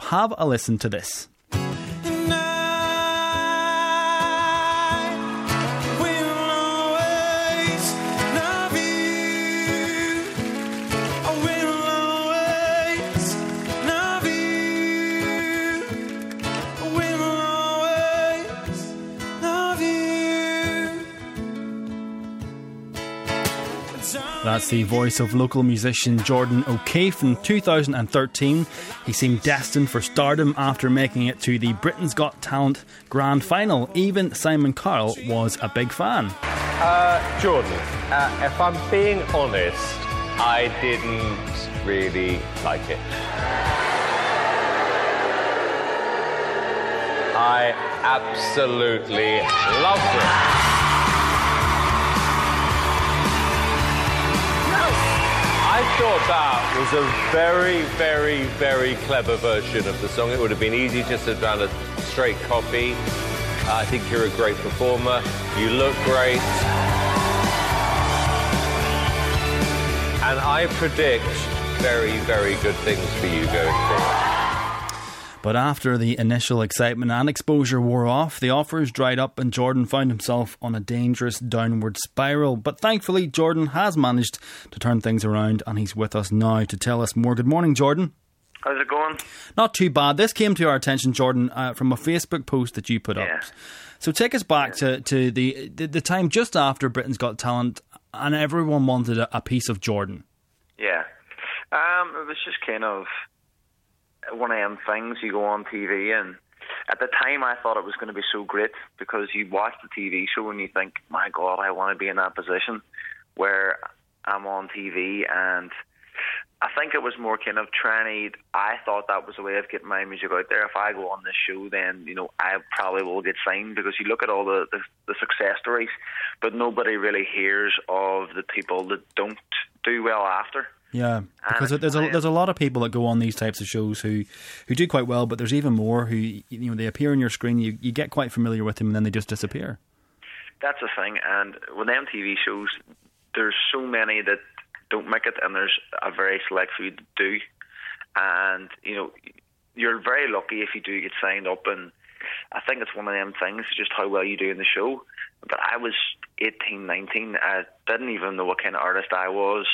Have a listen to this. That's the voice of local musician Jordan O'Keefe. In 2013, he seemed destined for stardom after making it to the Britain's Got Talent Grand Final. Even Simon Cowell was a big fan. Jordan, if I'm being honest, I didn't really like it. I absolutely loved it. I thought that was a very, very, very clever version of the song. It would have been easy just to have done a straight copy. I think you're a great performer. You look great. And I predict very, very good things for you going forward. But after the initial excitement and exposure wore off, the offers dried up and Jordan found himself on a dangerous downward spiral. But thankfully, Jordan has managed to turn things around and he's with us now to tell us more. Good morning, Jordan. How's it going? Not too bad. This came to our attention, Jordan, from a Facebook post that you put up. So take us back to the time just after Britain's Got Talent and everyone wanted a piece of Jordan. Yeah. It was just kind of one of them things. You go on TV, and at the time I thought it was going to be so great because you watch the TV show and you think, my God, I want to be in that position where I'm on TV. And I think it was more kind of I thought that was a way of getting my music out there. If I go on this show, then, you know, I probably will get signed, because you look at all the success stories, but nobody really hears of the people that don't do well after. Yeah, because there's a lot of people that go on these types of shows who do quite well, but there's even more who, you know, they appear on your screen, you get quite familiar with them, and then they just disappear. That's the thing, and with them TV shows, there's so many that don't make it, and there's a very select few that do. And, you know, you're very lucky if you do get signed up, and I think it's one of them things, just how well you do in the show. But I was 18, 19, I didn't even know what kind of artist I was.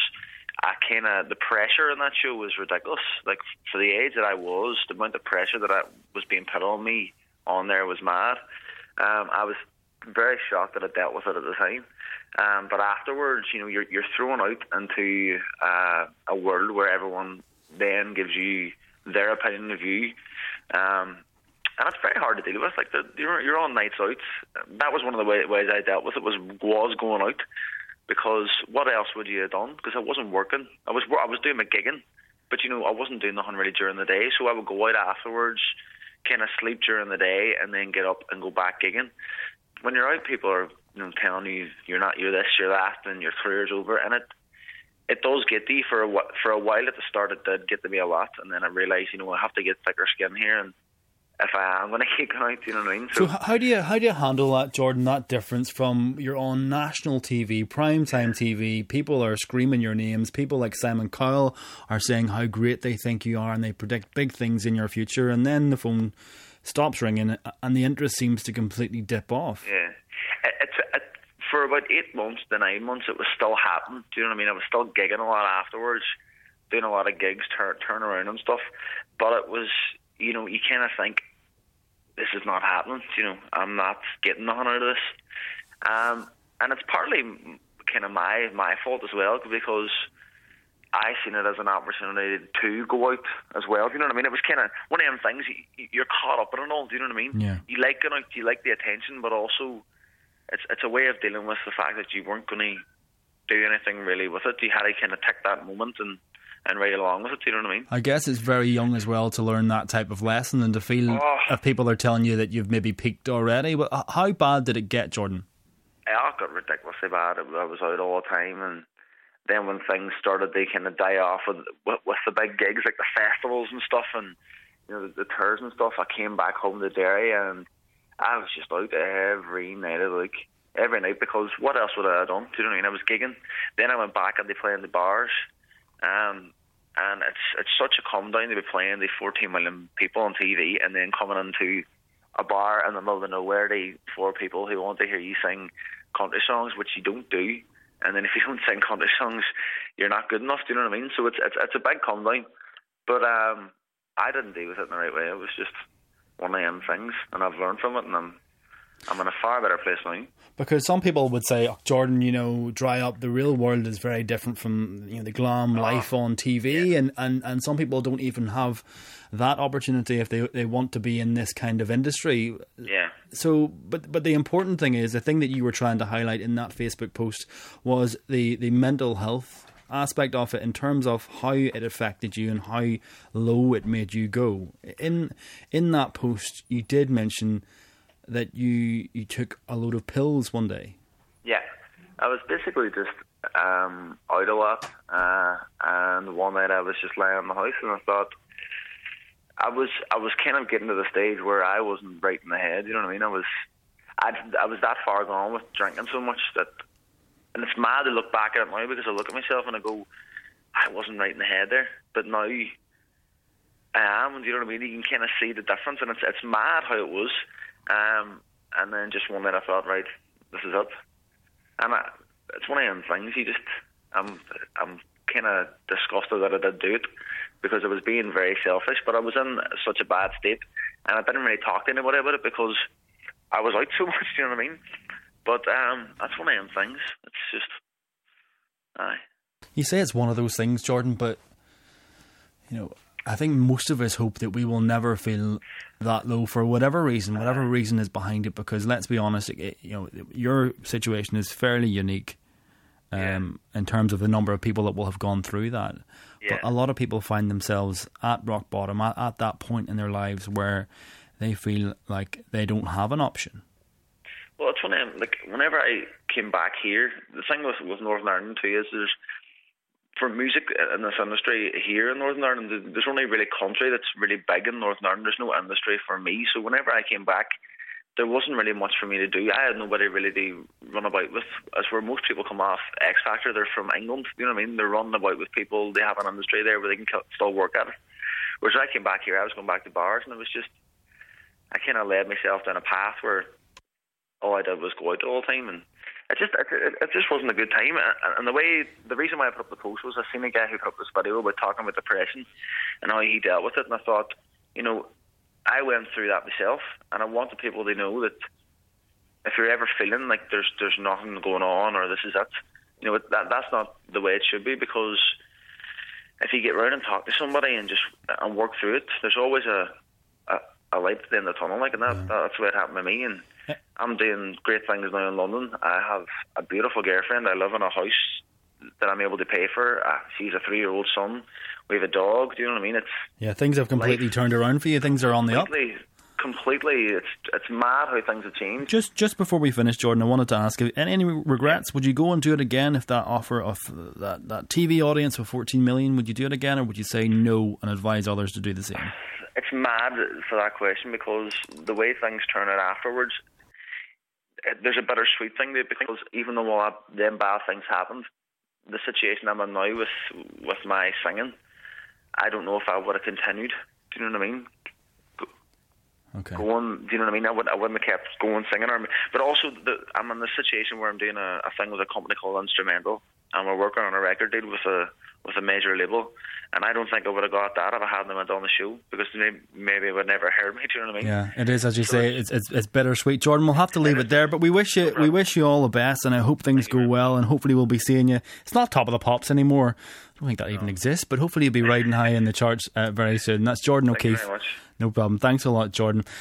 The pressure in that show was ridiculous. Like, for the age that I was, the amount of pressure that was being put on me on there was mad. I was very shocked that I dealt with it at the time. But afterwards, you know, you're thrown out into a world where everyone then gives you their opinion of you. And it's very hard to deal with. Like, you're on nights out. That was one of the ways I dealt with it, was going out. Because what else would you have done? Because I wasn't working. I was doing my gigging, but, you know, I wasn't doing nothing really during the day. So I would go out afterwards, kind of sleep during the day, and then get up and go back gigging. When you're out, people are, you know, telling you you're this, you're that, and your career's over, and it does get to you for a while. At the start, it did get to me a lot, and then I realised, you know, I have to get thicker skin here, and if I am going to keep going out, you know what I mean? So how do you handle that, Jordan, that difference from you're on national TV, primetime TV, people are screaming your names, people like Simon Cowell are saying how great they think you are and they predict big things in your future, and then the phone stops ringing and the interest seems to completely dip off? Yeah. For about 8 months to 9 months, it was still happening. Do you know what I mean? I was still gigging a lot afterwards, doing a lot of gigs, turn around and stuff. But it was, you know, you kind of think, this is not happening, you know, I'm not getting nothing out of this. And it's partly kind of my fault as well, because I seen it as an opportunity to go out as well. Do you know what I mean? It was kind of one of them things, you're caught up in it all, do you know what I mean? Yeah. You like going out, you like the attention, but also it's a way of dealing with the fact that you weren't going to do anything really with it. You had to kind of take that moment and ride along with it, do you know what I mean? I guess it's very young as well to learn that type of lesson and to feel if people are telling you that you've maybe peaked already. But how bad did it get, Jordan? Yeah, it got ridiculously bad. I was out all the time, and then when things started to kind of die off with the big gigs, like the festivals and stuff, and, you know, the tours and stuff, I came back home to Derry and I was just out every night of the week. Every night, because what else would I have done? Do you know what I mean? I was gigging. Then I went back and they play in the bars. and it's such a come down to be playing the 14 million people on TV and then coming into a bar in the middle of nowhere for people who want to hear you sing country songs, which you don't do. And then if you don't sing country songs, you're not good enough. Do you know what I mean? So it's a big come down. But I didn't deal with it in the right way. It was just one of them things, and I've learned from it, and I'm in a far better place now. Because some people would say, oh, Jordan, dry up. The real world is very different from the glam life on TV, and some people don't even have that opportunity if they want to be in this kind of industry. Yeah. So, but the important thing is, the thing that you were trying to highlight in that Facebook post was the mental health aspect of it, in terms of how it affected you and how low it made you go. In that post, you did mention that you took a load of pills one day. Yeah, I was basically just out a lot, and one night I was just lying in the house, and I thought I was kind of getting to the stage where I wasn't right in the head. You know what I mean? I was that far gone with drinking so much that, and it's mad to look back at it now, because I look at myself and I go, I wasn't right in the head there, but now I am. And you know what I mean? You can kind of see the difference, and it's mad how it was. And then just one night I thought, right, this is it. And it's one of them things. I'm kind of disgusted that I did do it, because I was being very selfish. But I was in such a bad state, and I didn't really talk to anybody about it because I was out so much. You know what I mean? But that's one of them things. It's just, aye. You say it's one of those things, Jordan, but I think most of us hope that we will never feel that low for whatever reason is behind it. Because let's be honest, your situation is fairly unique in terms of the number of people that will have gone through that. Yeah. But a lot of people find themselves at rock bottom, at that point in their lives where they feel like they don't have an option. Well, it's one of them, whenever I came back here, the thing with Northern Ireland too is for music in this industry here in Northern Ireland, there's only really country that's really big in Northern Ireland. There's no industry for me. So whenever I came back, there wasn't really much for me to do. I had nobody really to run about with. As where most people come off X Factor, they're from England. You know what I mean? They're running about with people. They have an industry there where they can still work at it. Whereas I came back here, I was going back to bars, and it was just, I kind of led myself down a path where all I did was go out all the time, and it just wasn't a good time. And the reason why I put up the post was I seen a guy who put up this video about talking about depression and how he dealt with it, and I thought, I went through that myself, and I wanted people to know that if you're ever feeling like there's nothing going on, or this is it, that's not the way it should be. Because if you get round and talk to somebody and work through it, there's always a light at the end of the tunnel, and that's the way it happened to me. And I'm doing great things now in London. I have a beautiful girlfriend. I live in a house that I'm able to pay for. She's a 3-year-old son. We have a dog. Do you know what I mean? Things have completely turned around for you. Things are on the up. Completely. It's mad how things have changed. Just before we finish, Jordan, I wanted to ask, any regrets? Would you go and do it again if that offer of that TV audience of 14 million, would you do it again, or would you say no and advise others to do the same? It's mad for that question, because the way things turn out afterwards, there's a bittersweet thing to it, because even though all them bad things happened, the situation I'm in now with my singing, I don't know if I would have continued. Do you know what I mean? Okay. Do you know what I mean? I wouldn't have kept going singing. But also, I'm in the situation where I'm doing a thing with a company called Instrumental, and we're working on a record deal with a major label. And I don't think I would have got that if I hadn't went on the show, because maybe it would never heard me. Do you know what I mean? Yeah, it is, as you say, it's bittersweet. Jordan, we'll have to leave it there, but we wish you all the best, and I hope things go well, and hopefully we'll be seeing you. It's not Top of the Pops anymore. I don't think that even exists, but hopefully you'll be riding high in the charts very soon. That's Jordan O'Keefe. Thank you very much. No problem. Thanks a lot, Jordan.